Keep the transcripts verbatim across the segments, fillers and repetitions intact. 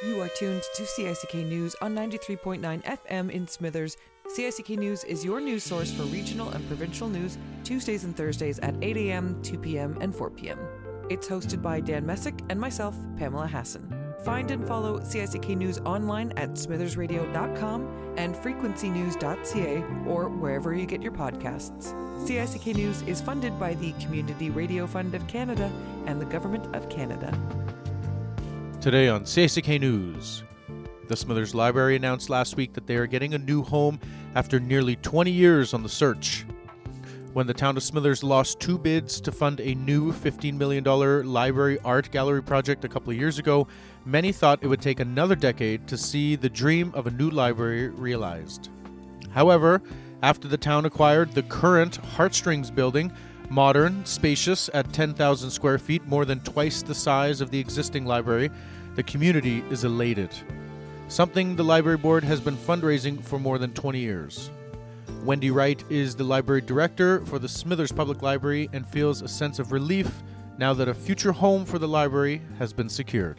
You are tuned to C I C K News on ninety-three point nine F M in Smithers. C I C K News is your news source for regional and provincial news, Tuesdays and Thursdays at eight a.m., two p.m. and four p.m. It's hosted by Dan Messick and myself, Pamela Hassan. Find and follow C I C K News online at smithers radio dot com and frequency news dot c a or wherever you get your podcasts. C I C K News is funded by the Community Radio Fund of Canada and the Government of Canada. Today on C I C K News, the Smithers Library announced last week that they are getting a new home after nearly twenty years on the search. When the town of Smithers lost two bids to fund a new fifteen million dollars library art gallery project a couple of years ago, many thought it would take another decade to see the dream of a new library realized. However, after the town acquired the current Heartstrings building, modern, spacious, at ten thousand square feet, more than twice the size of the existing library, the community is elated. Something the library board has been fundraising for more than twenty years. Wendy Wright is the library director for the Smithers Public Library and feels a sense of relief now that a future home for the library has been secured.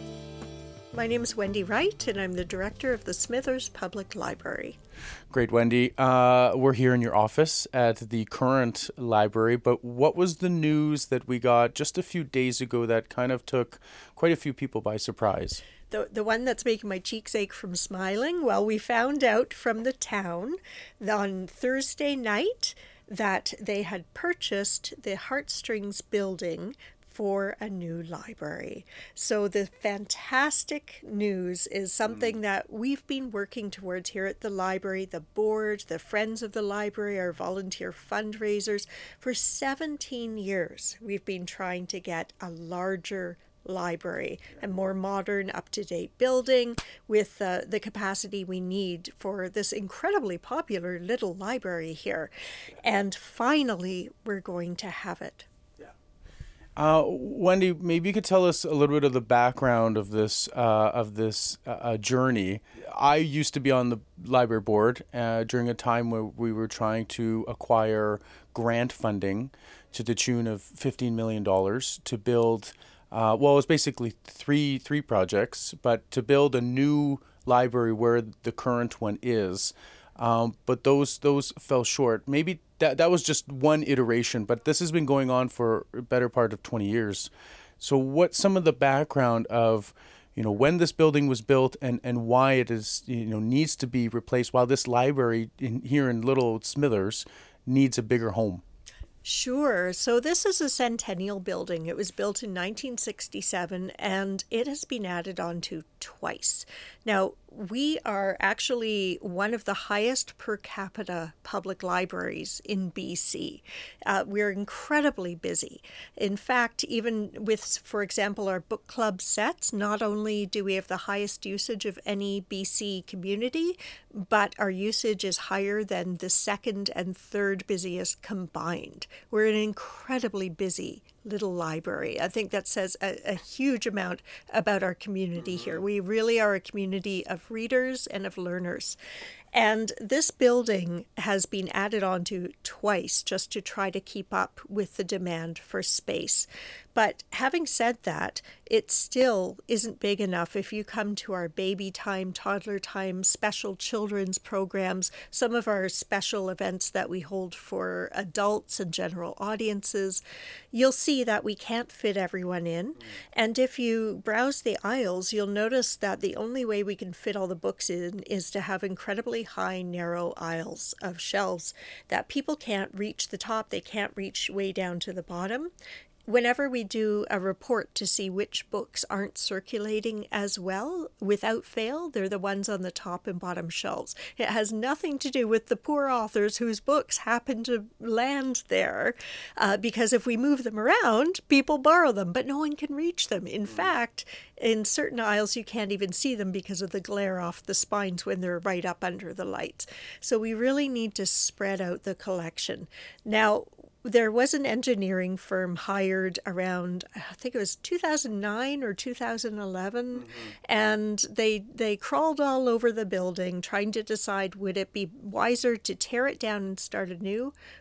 My name is Wendy Wright, and I'm the director of the Smithers Public Library. Great, Wendy. Uh, we're here in your office at the current library, but what was the news that we got just a few days ago that kind of took quite a few people by surprise? The, the one that's making my cheeks ache from smiling? Well, we found out from the town on Thursday night that they had purchased the Heartstrings building for a new library. So the fantastic news is something that we've been working towards here at the library, the board, the Friends of the Library, our volunteer fundraisers. For seventeen years, we've been trying to get a larger library, a more modern, up-to-date building with uh, the capacity we need for this incredibly popular little library here. And finally, we're going to have it. Uh, Wendy, maybe you could tell us a little bit of the background of this uh, of this uh, journey. I used to be on the library board uh, during a time where we were trying to acquire grant funding to the tune of fifteen million dollars to build, uh, well, it was basically three three projects, but to build a new library where the current one is. Um, but those those fell short. Maybe that that was just one iteration, but this has been going on for a better part of twenty years. So what's some of the background of, you know, when this building was built and, and why it is, you know, needs to be replaced while this library in, here in Little Old Smithers needs a bigger home? Sure. So this is a centennial building. It was built in nineteen sixty-seven, and it has been added on to twice. Now, we are actually one of the highest per capita public libraries in B C. Uh, we're incredibly busy. In fact, even with, for example, our book club sets, not only do we have the highest usage of any B C community, but our usage is higher than the second and third busiest combined. We're an incredibly busy little library. I think that says a, a huge amount about our community here. We really are a community of readers and of learners. And this building has been added on to twice just to try to keep up with the demand for space. But having said that, it still isn't big enough. If you come to our baby time, toddler time, special children's programs, some of our special events that we hold for adults and general audiences, you'll see that we can't fit everyone in. And if you browse the aisles, you'll notice that the only way we can fit all the books in is to have incredibly high, narrow aisles of shelves that people can't reach the top. They can't reach way down to the bottom. Whenever we do a report to see which books aren't circulating as well, without fail, they're the ones on the top and bottom shelves. It has nothing to do with the poor authors whose books happen to land there, uh, because if we move them around, people borrow them, but no one can reach them. In fact, in certain aisles, you can't even see them because of the glare off the spines when they're right up under the lights. So we really need to spread out the collection. Now, there was an engineering firm hired around, I think it was two thousand nine or two thousand eleven, mm-hmm. and they they crawled all over the building trying to decide, would it be wiser to tear it down and start anew,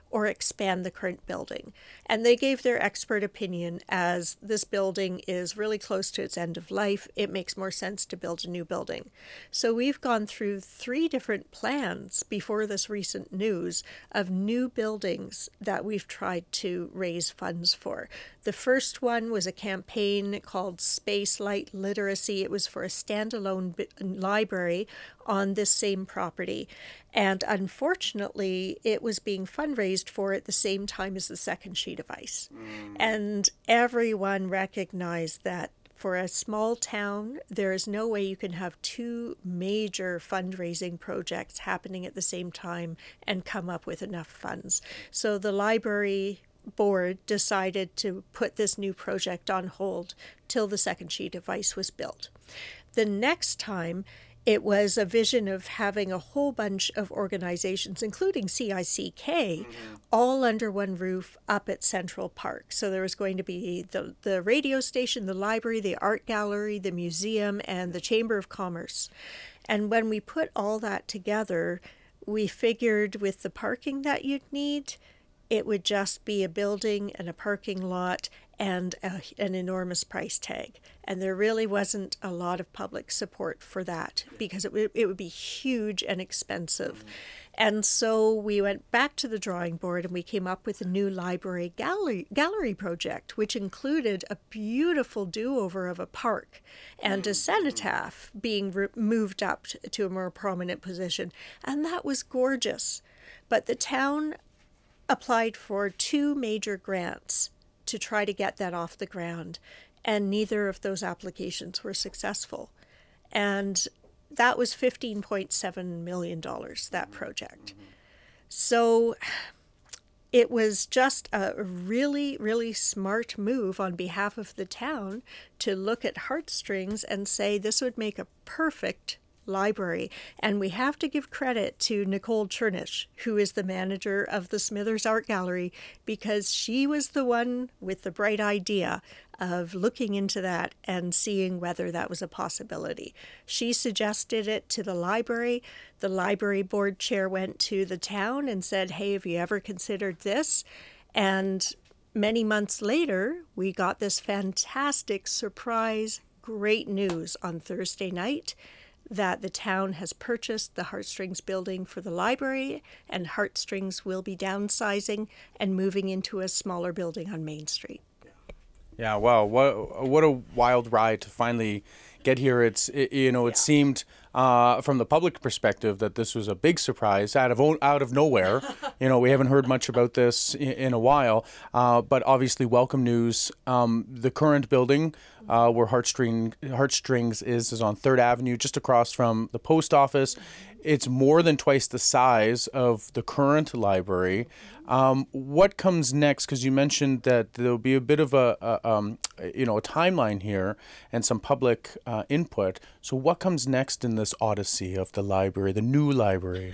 or expand the current building. And they gave their expert opinion as this building is really close to its end of life. It makes more sense to build a new building. So we've gone through three different plans before this recent news of new buildings that we've tried to raise funds for. The first one was a campaign called Space Light Literacy. It was for a standalone bi- library on this same property. And unfortunately, it was being fundraised for at the same time as the second sheet of ice. Mm. And everyone recognized that for a small town, there is no way you can have two major fundraising projects happening at the same time and come up with enough funds. So the library board decided to put this new project on hold till the second sheet of ice was built. The next time, it was a vision of having a whole bunch of organizations, including C I C K, mm-hmm. all under one roof up at Central Park. So there was going to be the, the radio station, the library, the art gallery, the museum, and the Chamber of Commerce. And when we put all that together, we figured with the parking that you'd need, it would just be a building and a parking lot and a, an enormous price tag. And there really wasn't a lot of public support for that because it would, it would be huge and expensive. Mm-hmm. And so we went back to the drawing board and we came up with a new library gallery, gallery project, which included a beautiful do-over of a park and a cenotaph being re- moved up to a more prominent position. And that was gorgeous. But the town applied for two major grants to try to get that off the ground, and neither of those applications were successful. And that was fifteen point seven million dollars, that project. So it was just a really, really smart move on behalf of the town to look at Heartstrings and say this would make a perfect library. And we have to give credit to Nicole Chernish, who is the manager of the Smithers Art Gallery, because she was the one with the bright idea of looking into that and seeing whether that was a possibility. She suggested it to the library. The library board chair went to the town and said, hey, have you ever considered this? And many months later, we got this fantastic surprise, great news on Thursday night that the town has purchased the Heartstrings building for the library, and Heartstrings will be downsizing and moving into a smaller building on Main Street. Yeah, wow, what what a wild ride to finally get here. It's it, you know, it yeah. seemed uh, from the public perspective that this was a big surprise out of out of nowhere. You know, we haven't heard much about this in, in a while, uh, but obviously welcome news. Um, the current building uh, where Heartstring Heartstrings is is on Third Avenue, just across from the post office. It's more than twice the size of the current library. Um, what comes next? Because you mentioned that there'll be a bit of a, a um, you know, a timeline here and some public uh, input. So what comes next in this odyssey of the library, the new library?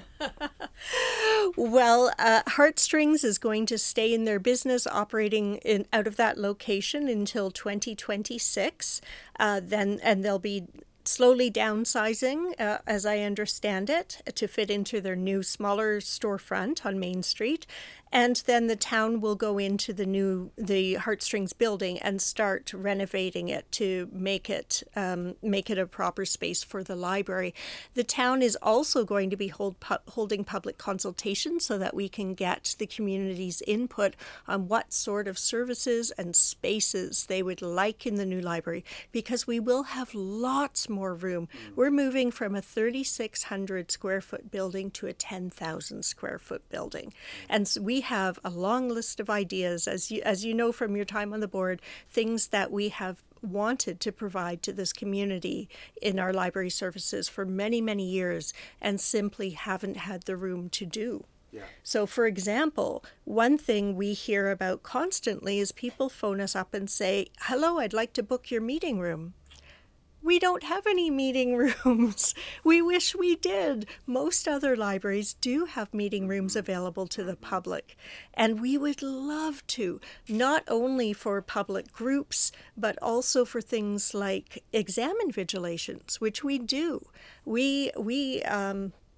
Well, uh, Heartstrings is going to stay in their business operating in out of that location until twenty twenty-six. Uh, then, and they'll be slowly downsizing, uh, as I understand it, to fit into their new smaller storefront on Main Street. And then the town will go into the new, the Heartstrings building and start renovating it to make it um, make it a proper space for the library. The town is also going to be hold, pu- holding public consultations so that we can get the community's input on what sort of services and spaces they would like in the new library, because we will have lots more room. We're moving from a thirty-six hundred square foot building to a ten thousand square foot building. And so we have a long list of ideas, as you, as you know from your time on the board, things that we have wanted to provide to this community in our library services for many, many years and simply haven't had the room to do. Yeah. So, for example, one thing we hear about constantly is people phone us up and say, hello, I'd like to book your meeting room. We don't have any meeting rooms. We wish we did. Most other libraries do have meeting rooms available to the public, and we would love to, not only for public groups, but also for things like exam invigilations, which we do. We, we um,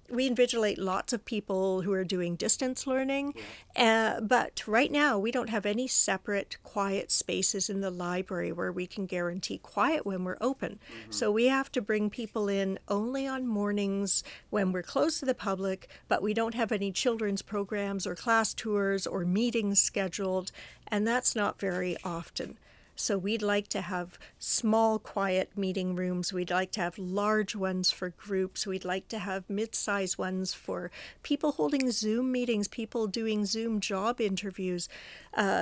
we invigilate lots of people who are doing distance learning, uh, but right now we don't have any separate quiet spaces in the library where we can guarantee quiet when we're open. Mm-hmm. So we have to bring people in only on mornings when we're closed to the public, but we don't have any children's programs or class tours or meetings scheduled, and that's not very often. So we'd like to have small, quiet meeting rooms. We'd like to have large ones for groups. We'd like to have mid-sized ones for people holding Zoom meetings, people doing Zoom job interviews, uh,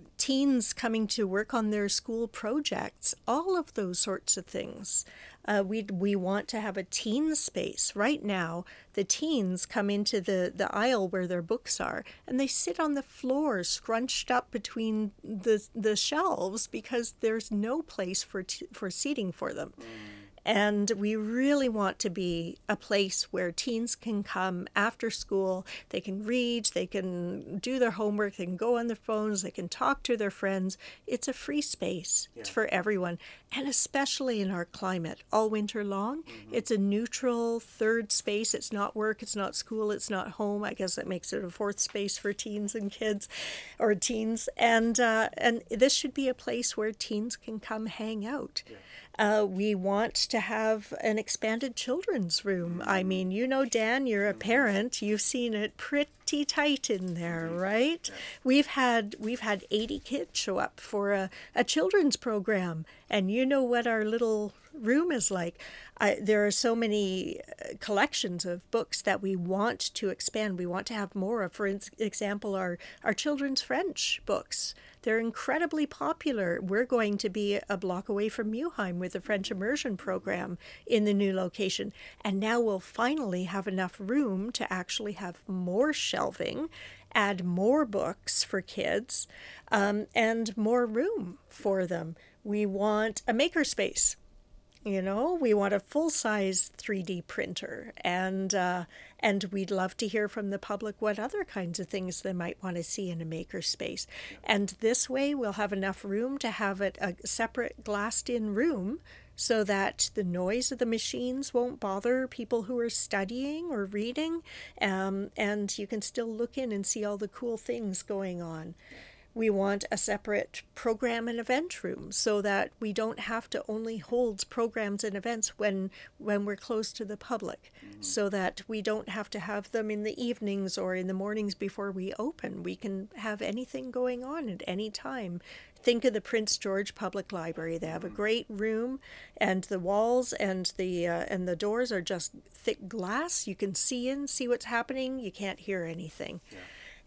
teens coming to work on their school projects, all of those sorts of things. Uh, we we want to have a teen space. Right now, the teens come into the, the aisle where their books are, and they sit on the floor, scrunched up between the the shelves because there's no place for t- for seating for them. Mm. And we really want to be a place where teens can come after school. They can read, they can do their homework, they can go on their phones, they can talk to their friends. It's a free space. Yeah. It's for everyone. And especially in our climate, all winter long, mm-hmm. It's a neutral third space. It's not work, it's not school, it's not home. I guess that makes it a fourth space for teens and kids, or teens. And uh, and this should be a place where teens can come hang out. Yeah. Uh, we want to have an expanded children's room. I mean, you know, Dan, you're a parent. You've seen it pretty tight in there, right? Yeah. We've had we've had eighty kids show up for a, a children's program, and you know what our little room is like. I, there are so many collections of books that we want to expand. We want to have more of, for example, our, our children's French books. They're incredibly popular. We're going to be a block away from Muheim with the French immersion program in the new location. And now we'll finally have enough room to actually have more shelving, add more books for kids, um, and more room for them. We want a makerspace. You know, we want a full-size three D printer, and uh, and we'd love to hear from the public what other kinds of things they might want to see in a makerspace. And this way, we'll have enough room to have it a separate glassed-in room so that the noise of the machines won't bother people who are studying or reading, um, and you can still look in and see all the cool things going on. We want a separate program and event room so that we don't have to only hold programs and events when when we're close to the public, mm-hmm. so that we don't have to have them in the evenings or in the mornings before we open. We can have anything going on at any time. Think of the Prince George Public Library. They have a great room, and the walls and the uh, and the doors are just thick glass. You can see in, see what's happening. You can't hear anything. Yeah.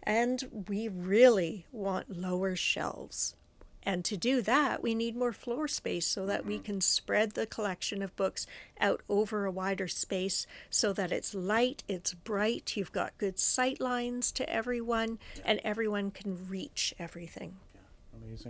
And we really want lower shelves. And to do that, we need more floor space so that we can spread the collection of books out over a wider space so that it's light, it's bright, you've got good sight lines to everyone, yeah. and everyone can reach everything. Yeah. Amazing.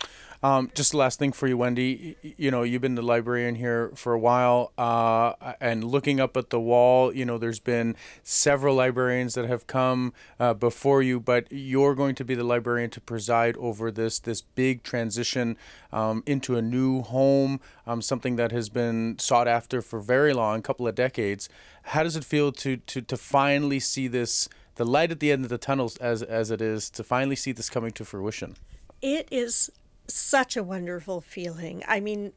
Um, just the last thing for you, Wendy. You know, you've been the librarian here for a while, uh, and looking up at the wall, you know, there's been several librarians that have come uh, before you, but you're going to be the librarian to preside over this this big transition um, into a new home, um, something that has been sought after for very long, a couple of decades. How does it feel to to to finally see this, the light at the end of the tunnel, as as it is, to finally see this coming to fruition? It is such a wonderful feeling. I mean,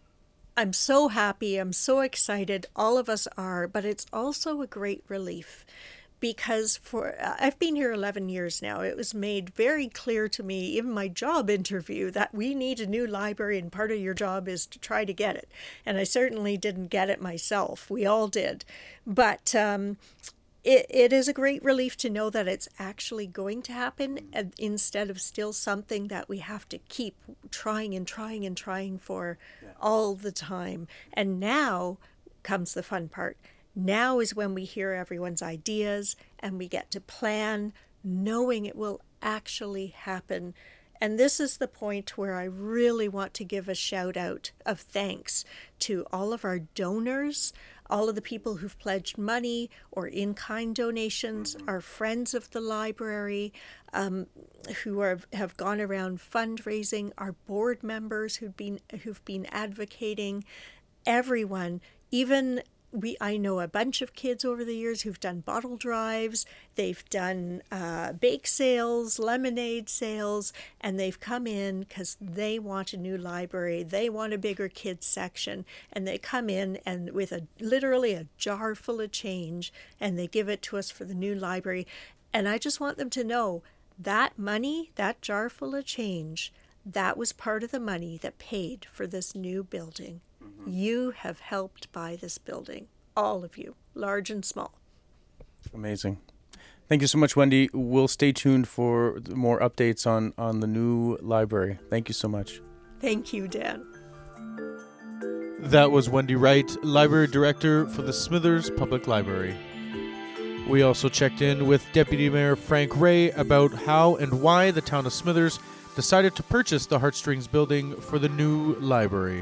I'm so happy, I'm so excited, all of us are, but it's also a great relief because for I've been here eleven years now. It was made very clear to me, even my job interview, that we need a new library and part of your job is to try to get it. And I certainly didn't get it myself. We all did. But um, It, it is a great relief to know that it's actually going to happen instead of still something that we have to keep trying and trying and trying for yeah. all the time. And now comes the fun part. Now is when we hear everyone's ideas and we get to plan, knowing it will actually happen. And this is the point where I really want to give a shout out of thanks to all of our donors, all of the people who've pledged money or in-kind donations, our friends of the library um, who are, have gone around fundraising, our board members who've been who've been advocating, everyone, even we I know a bunch of kids over the years who've done bottle drives, they've done uh, bake sales, lemonade sales, and they've come in because they want a new library, they want a bigger kids section, and they come in and with a literally a jar full of change, and they give it to us for the new library. And I just want them to know that money, that jar full of change, that was part of the money that paid for this new building. Mm-hmm. You have helped buy this building, all of you, large and small. Amazing. Thank you so much, Wendy. We'll stay tuned for more updates on, on the new library. Thank you so much. Thank you, Dan. That was Wendy Wright, Library Director for the Smithers Public Library. We also checked in with Deputy Mayor Frank Ray about how and why the town of Smithers decided to purchase the Heartstrings building for the new library.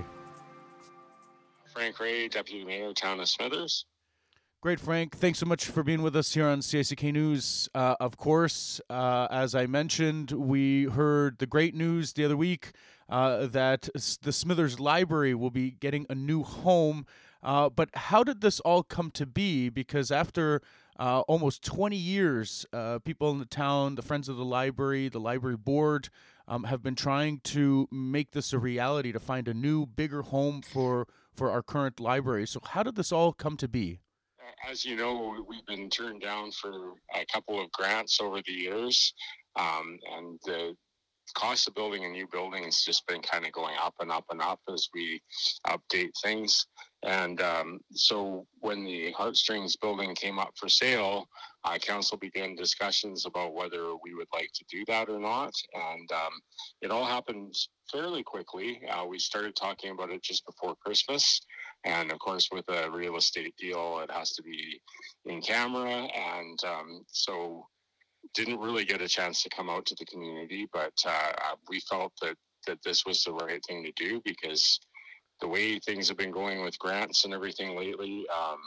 Frank Ray, Deputy Mayor, Town of Smithers. Great, Frank. Thanks so much for being with us here on C I C K News. Uh, of course, uh, as I mentioned, we heard the great news the other week uh, that the Smithers Library will be getting a new home. Uh, but how did this all come to be? Because after uh, almost twenty years, uh, people in the town, the Friends of the Library, the library board, um, have been trying to make this a reality, to find a new, bigger home for for our current library. So how did this all come to be? As you know, we've been turned down for a couple of grants over the years, um, and the cost of building a new building has just been kind of going up and up and up as we update things. And um, so when the Heartstrings building came up for sale, uh, council began discussions about whether we would like to do that or not. And um, it all happened fairly quickly. Uh, we started talking about it just before Christmas. And of course, with a real estate deal, it has to be in camera. And um, so didn't really get a chance to come out to the community, but uh, we felt that, that this was the right thing to do, because the way things have been going with grants and everything lately, um,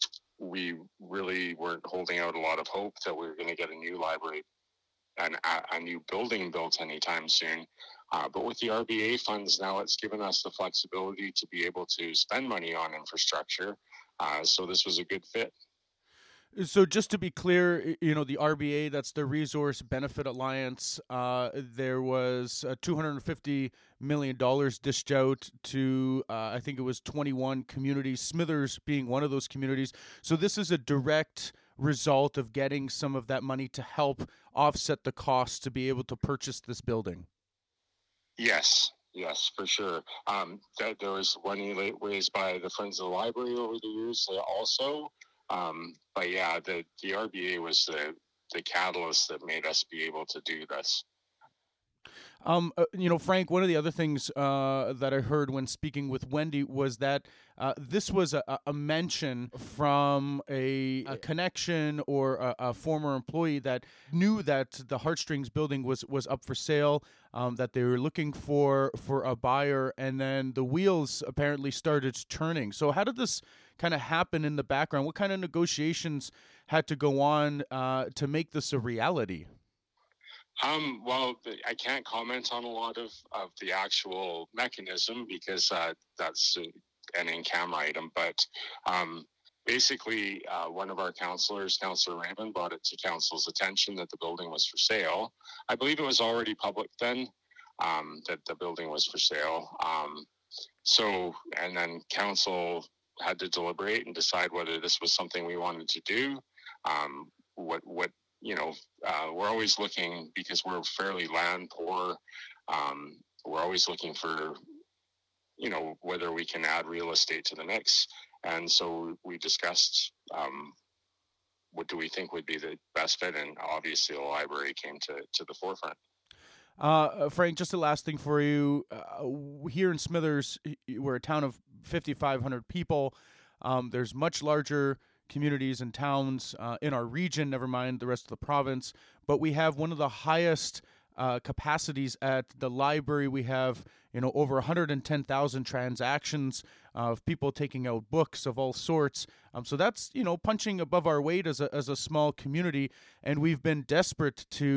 we really weren't holding out a lot of hope that we were going to get a new library and a, a new building built anytime soon. Uh, but with the R B A funds now, it's given us the flexibility to be able to spend money on infrastructure. Uh, so this was a good fit. So just to be clear, you know, the R B A, that's the Resource Benefit Alliance, uh, there was uh, two hundred fifty million dollars dished out to, uh, I think it was twenty-one communities, Smithers being one of those communities. So this is a direct result of getting some of that money to help offset the cost to be able to purchase this building. Yes, yes, for sure. Um, that, there was money raised by the Friends of the Library over the years uh, also. Um, but yeah, the, the R B A was the, the catalyst that made us be able to do this. Um, uh, you know, Frank, one of the other things uh, that I heard when speaking with Wendy was that uh, this was a, a mention from a, a connection or a, a former employee that knew that the Heartstrings building was, was up for sale, um, that they were looking for, for a buyer, and then the wheels apparently started turning. So how did this kind of happen in the background? What kind of negotiations had to go on uh, to make this a reality? Um, well, I can't comment on a lot of, of the actual mechanism because uh, that's an in-camera item. But um, basically, uh, one of our counselors, Councillor Raymond, brought it to council's attention that the building was for sale. I believe it was already public then, um, that the building was for sale. Um, so, and then council had to deliberate and decide whether this was something we wanted to do. Um, what, what, you know, uh, we're always looking, because we're fairly land poor. Um, we're always looking for, you know, whether we can add real estate to the mix. And so we discussed, um, what do we think would be the best fit? And obviously the library came to, to the forefront. Uh, Frank, just the last thing for you. Uh, here in Smithers, we're a town of fifty-five hundred people. Um, there's much larger communities and towns uh, in our region, never mind the rest of the province. But we have one of the highest uh, capacities at the library. We have, you know, over one hundred ten thousand transactions of people taking out books of all sorts. Um, so that's, you know, punching above our weight as a as a small community. And we've been desperate to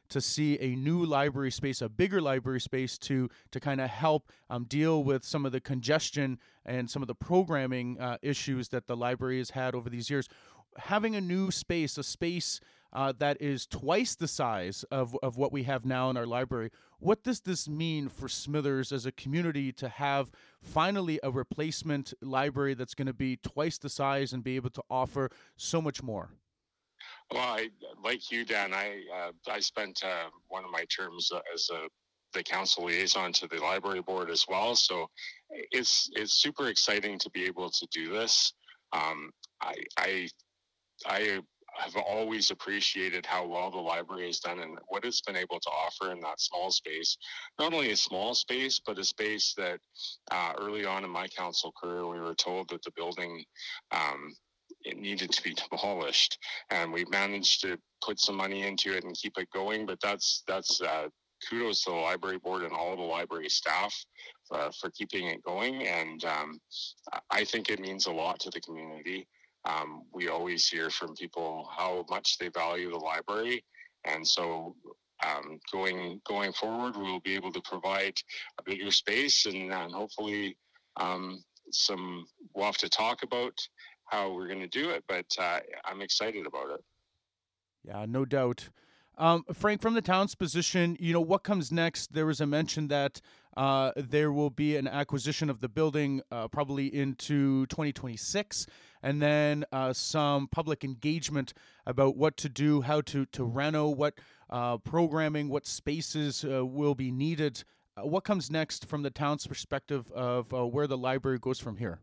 to see a new library space, a bigger library space to to kind of help um, deal with some of the congestion and some of the programming uh, issues that the library has had over these years. Having a new space, a space uh, that is twice the size of, of what we have now in our library, what does this mean for Smithers as a community to have finally a replacement library that's going to be twice the size and be able to offer so much more? Well, I, like you, Dan, I uh, I spent uh, one of my terms as a the council liaison to the library board as well. So it's it's super exciting to be able to do this. Um, I I I have always appreciated how well the library has done and what it's been able to offer in that small space. Not only a small space, but a space that uh, early on in my council career, we were told that the building um, it needed to be demolished, and we managed to put some money into it and keep it going. But that's that's uh, kudos to the library board and all the library staff uh, for keeping it going. And um, I think it means a lot to the community. Um, we always hear from people how much they value the library, and so um, going going forward, we will be able to provide a bigger space, and, and hopefully um, some. We'll have to talk about how we're going to do it, but uh, I'm excited about it. Yeah, no doubt. Um, Frank, from the town's position, you know, what comes next? There was a mention that uh, there will be an acquisition of the building uh, probably into twenty twenty-six, and then uh, some public engagement about what to do, how to, to reno, what uh, programming, what spaces uh, will be needed. Uh, what comes next from the town's perspective of uh, where the library goes from here?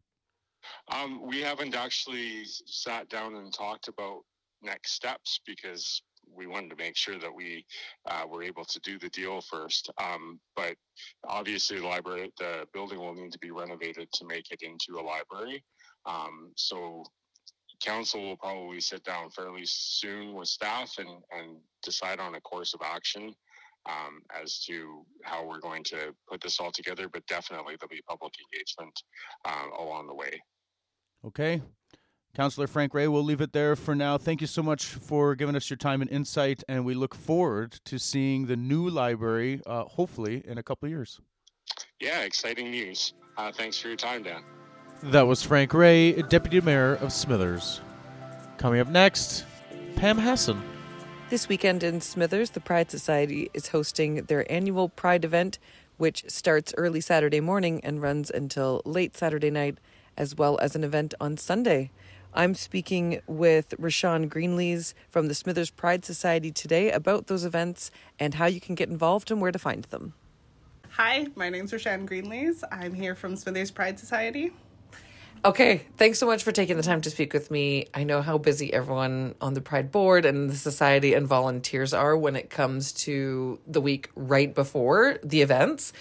Um, we haven't actually sat down and talked about next steps because we wanted to make sure that we uh, were able to do the deal first. Um, but obviously the library, the building will need to be renovated to make it into a library. Um, so council will probably sit down fairly soon with staff and, and decide on a course of action um, as to how we're going to put this all together. But definitely there'll be public engagement um, along the way. Okay. Councillor Frank Ray, we'll leave it there for now. Thank you so much for giving us your time and insight, and we look forward to seeing the new library, uh, hopefully, in a couple of years. Yeah, exciting news. Uh, thanks for your time, Dan. That was Frank Ray, Deputy Mayor of Smithers. Coming up next, Pam Hassan. This weekend in Smithers, the Pride Society is hosting their annual Pride event, which starts early Saturday morning and runs until late Saturday night, as well as an event on Sunday. I'm speaking with Rashawn Greenlees from the Smithers Pride Society today about those events and how you can get involved and where to find them. Hi, my name's Rashawn Greenlees. I'm here from Smithers Pride Society. Okay, thanks so much for taking the time to speak with me. I know how busy everyone on the Pride Board and the Society and volunteers are when it comes to the week right before the events.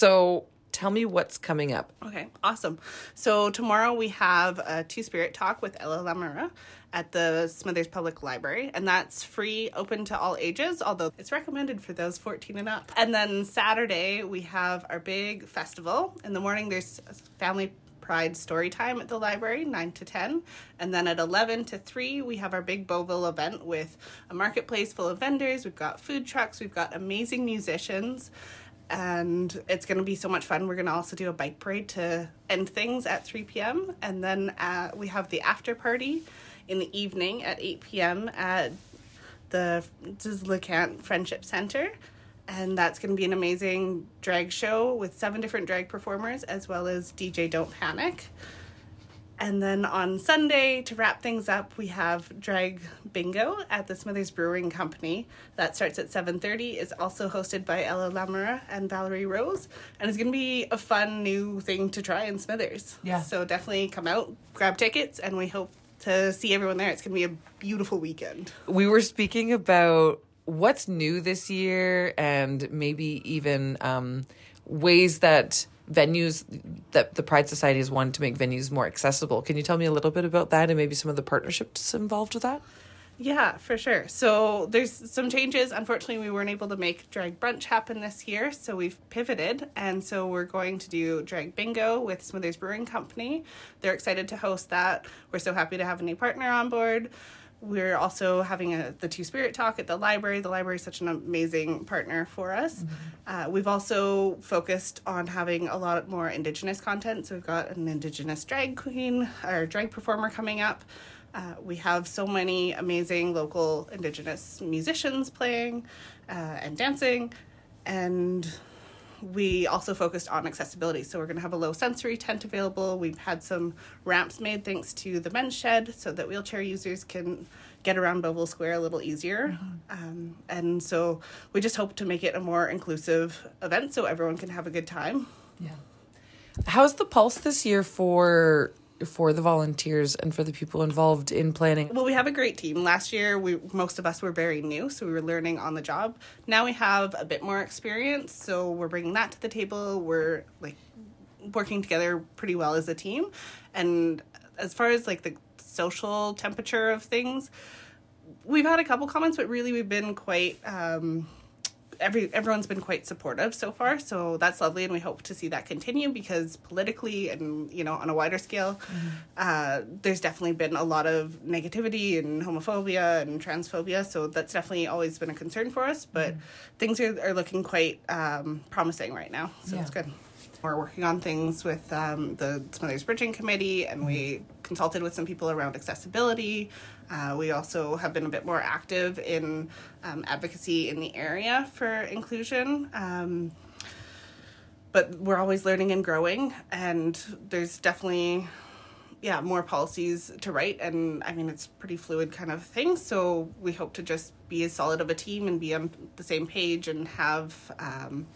So tell me what's coming up. Okay, awesome. So tomorrow we have a Two-Spirit talk with Ella Lamura at the Smithers Public Library, and that's free, open to all ages, although it's recommended for those fourteen and up. And then Saturday we have our big festival. In the morning there's family Pride story time at the library, nine to ten. And then at eleven to three, we have our big Beauville event with a marketplace full of vendors. We've got food trucks. We've got amazing musicians. And it's going to be so much fun. We're going to also do a bike parade to end things at three p.m. And then uh, we have the after party in the evening at eight p.m. at the LeCant Friendship Center. And that's going to be an amazing drag show with seven different drag performers, as well as D J Don't Panic. And then on Sunday, to wrap things up, we have Drag Bingo at the Smithers Brewing Company. That starts at seven thirty. It's also hosted by Ella Lamura and Valerie Rose. And it's going to be a fun new thing to try in Smithers. Yeah. So definitely come out, grab tickets, and we hope to see everyone there. It's going to be a beautiful weekend. We were speaking about what's new this year and maybe even um, ways that venues, that the Pride Society has wanted to make venues more accessible. Can you tell me a little bit about that and maybe some of the partnerships involved with that? Yeah, for sure. So there's some changes. Unfortunately, we weren't able to make Drag Brunch happen this year, so we've pivoted. And so we're going to do Drag Bingo with Smithers Brewing Company. They're excited to host that. We're so happy to have a new partner on board. We're also having a, the Two-Spirit Talk at the library. The library is such an amazing partner for us. Mm-hmm. Uh, we've also focused on having a lot more Indigenous content. So we've got an Indigenous drag queen or drag performer coming up. Uh, we have so many amazing local Indigenous musicians playing uh, and dancing. And we also focused on accessibility. So we're going to have a low sensory tent available. We've had some ramps made thanks to the men's shed so that wheelchair users can get around Beauville Square a little easier. Mm-hmm. Um, and so we just hope to make it a more inclusive event so everyone can have a good time. Yeah. How's the pulse this year for for the volunteers and for the people involved in planning? Well, we have a great team. Last year, we most of us were very new, so we were learning on the job. Now we have a bit more experience, so we're bringing that to the table. We're like working together pretty well as a team. And as far as like the social temperature of things, we've had a couple comments, but really we've been quite um Every everyone's been quite supportive so far, so that's lovely, and we hope to see that continue because politically and, you know, on a wider scale, mm-hmm. uh, there's definitely been a lot of negativity and homophobia and transphobia, so that's definitely always been a concern for us, but mm-hmm. things are, are looking quite um, promising right now, so yeah. It's good. We're working on things with um, the Smithers Bridging Committee, and we consulted with some people around accessibility. Uh, we also have been a bit more active in um, advocacy in the area for inclusion. Um, but we're always learning and growing, and there's definitely, yeah, more policies to write. And I mean, it's pretty fluid kind of thing. So we hope to just be as solid of a team and be on the same page and have um,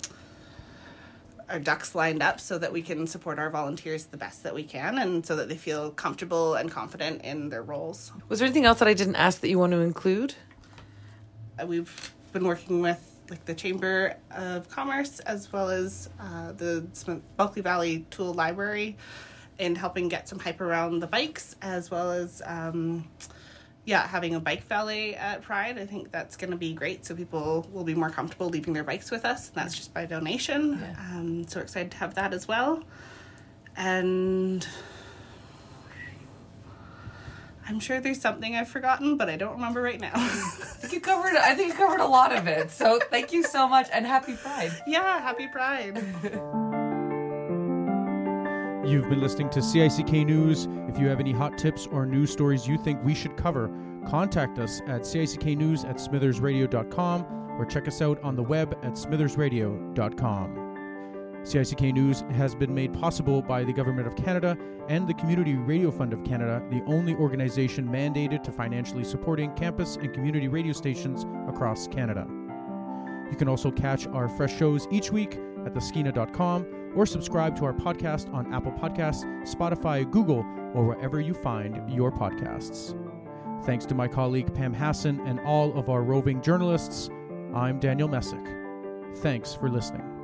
our ducks lined up so that we can support our volunteers the best that we can and so that they feel comfortable and confident in their roles. Was there anything else that I didn't ask that you want to include? Uh, we've been working with like the Chamber of Commerce as well as uh, the Bulkley Valley Tool Library in helping get some hype around the bikes, as well as um, yeah, having a bike valet at Pride. I think that's going to be great, so people will be more comfortable leaving their bikes with us, and that's just by donation. Yeah. Um, so we're excited to have that as well. And I'm sure there's something I've forgotten, but I don't remember right now. I think you covered. I think you covered a lot of it. So thank you so much, and happy Pride. Yeah, happy Pride. You've been listening to C I C K News. If you have any hot tips or news stories you think we should cover, contact us at C I C K news at smithers radio dot com or check us out on the web at smithers radio dot com. C I C K News has been made possible by the Government of Canada and the Community Radio Fund of Canada, the only organization mandated to financially supporting campus and community radio stations across Canada. You can also catch our fresh shows each week at the skeena dot com or subscribe to our podcast on Apple Podcasts, Spotify, Google, or wherever you find your podcasts. Thanks to my colleague Pam Hassan and all of our roving journalists, I'm Daniel Messick. Thanks for listening.